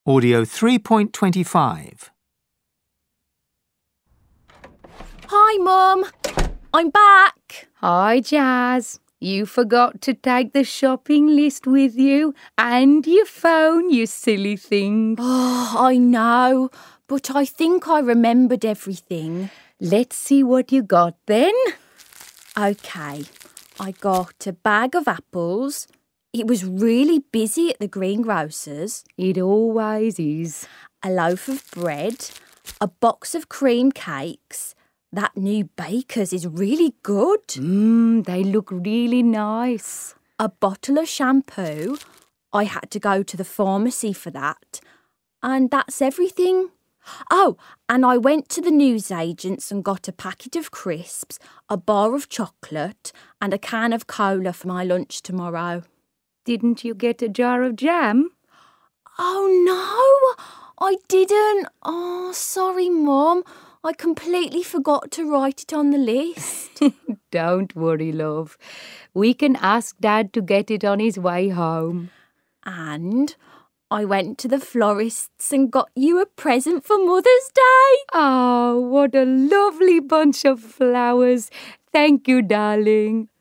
Audio 3.25. Hi, Mum. I'm back. Hi, Jazz. You forgot to take the shopping list with you and your phone, you silly thing. Oh, I know, but I think I remembered everything. Let's see what you got then. OK, I got a bag of apples. It was really busy at the greengrocer's. It always is. A loaf of bread, a box of cream cakes. That new baker's is really good. They look really nice. A bottle of shampoo. I had to go to the pharmacy for that. And that's everything. Oh, and I went to the newsagents and got a packet of crisps, a bar of chocolate and a can of cola for my lunch tomorrow. Didn't you get a jar of jam? Oh, no, I didn't. Oh, sorry, Mum. I completely forgot to write it on the list. Don't worry, love. We can ask Dad to get it on his way home. And I went to the florist's and got you a present for Mother's Day. Oh, what a lovely bunch of flowers. Thank you, darling.